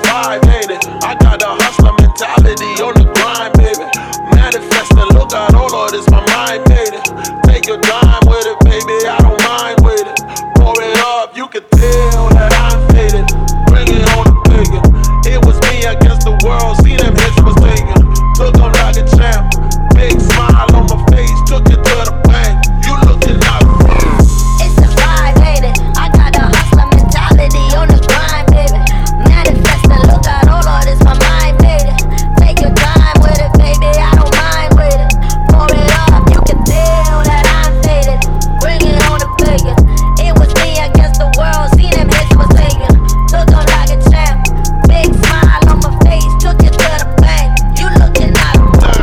vibe, ain't it? I got the hustler mentality on the grind, baby. Manifesting, look out, oh Lord, it's my mind, baby. Take your time with it, baby, I don't mind with it. Pour it up, you can tell that I'm faded. Bring it on the bigger. It was me against the world, see them hits was taken. Took them like a champ, big smile on my face, took it to the bank. You looking out. It's a vibe, ain't it? I got the hustler mentality on the grind, baby. Manifesting, look out, oh Lord, it's my mind, baby. Take your time with it, baby, I don't mind with it. Pour it up, you can tell that I'm faded. Bring it on the bigger. It was me against the world, see them hits was taken. Took them like a champ, big smile on my face, took it to the bank. You looking out.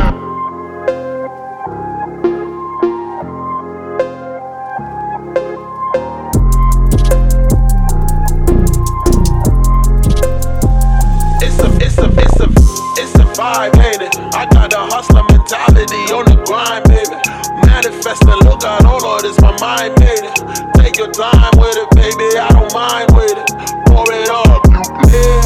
It's a vibe, ain't it? I got the hustler mentality on the grind, baby. Manifesting, look out, oh Lord, it's my mind, baby. Take your time with it, baby, I don't mind with it. Pour it up, you